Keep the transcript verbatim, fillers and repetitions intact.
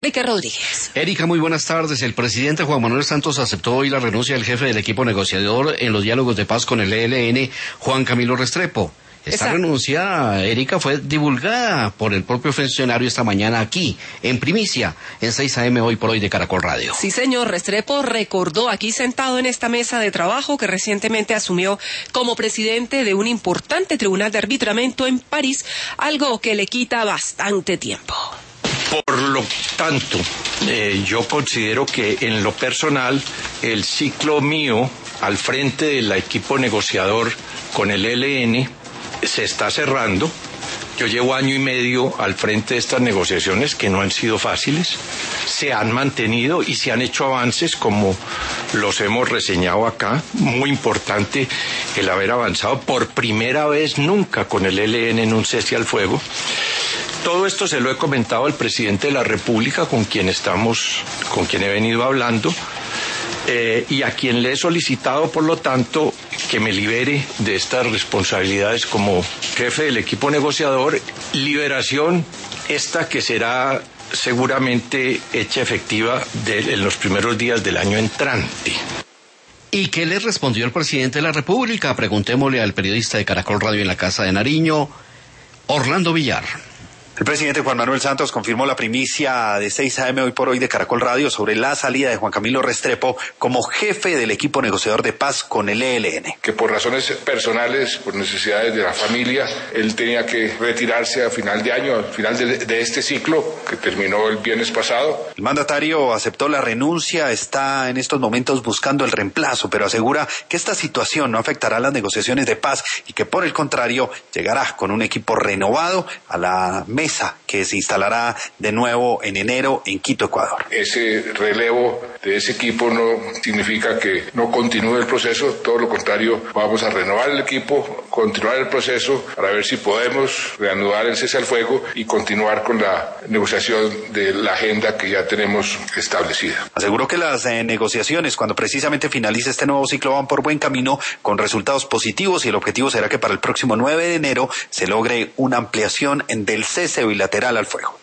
Enrique Rodríguez. Erika, muy buenas tardes. El presidente Juan Manuel Santos aceptó hoy la renuncia del jefe del equipo negociador en los diálogos de paz con el E L N, Juan Camilo Restrepo. Esta Esa... renuncia, Erika, fue divulgada por el propio funcionario esta mañana aquí, en primicia, en seis a eme Hoy por Hoy de Caracol Radio. Sí, señor. Restrepo recordó aquí sentado en esta mesa de trabajo que recientemente asumió como presidente de un importante tribunal de arbitramiento en París, algo que le quita bastante tiempo. Por lo tanto, eh, yo considero que en lo personal, el ciclo mío al frente del equipo negociador con el E L N se está cerrando. Yo llevo año y medio al frente de estas negociaciones que no han sido fáciles, se han mantenido y se han hecho avances como los hemos reseñado acá. Muy importante el haber avanzado por primera vez nunca con el E L N en un cese al fuego. Todo esto se lo he comentado al presidente de la República, con quien estamos, con quien he venido hablando, eh, y a quien le he solicitado, por lo tanto, que me libere de estas responsabilidades como jefe del equipo negociador. Liberación esta que será seguramente hecha efectiva de, en los primeros días del año entrante. ¿Y qué le respondió el presidente de la República? Preguntémosle al periodista de Caracol Radio en la Casa de Nariño, Orlando Villar. El presidente Juan Manuel Santos confirmó la primicia de seis a eme Hoy por Hoy de Caracol Radio sobre la salida de Juan Camilo Restrepo como jefe del equipo negociador de paz con el E L N. Que por razones personales, por necesidades de la familia, él tenía que retirarse a final de año, al final de, de este ciclo que terminó el viernes pasado. El mandatario aceptó la renuncia, está en estos momentos buscando el reemplazo, pero asegura que esta situación no afectará las negociaciones de paz y que por el contrario llegará con un equipo renovado a la mesa que se instalará de nuevo en enero en Quito, Ecuador. Ese relevo de ese equipo no significa que no continúe el proceso, todo lo contrario, vamos a renovar el equipo, continuar el proceso para ver si podemos reanudar el cese al fuego y continuar con la negociación de la agenda que ya tenemos establecida. Aseguró que las eh, negociaciones, cuando precisamente finalice este nuevo ciclo, van por buen camino con resultados positivos y el objetivo será que para el próximo nueve de enero se logre una ampliación del cese bilateral al fuego.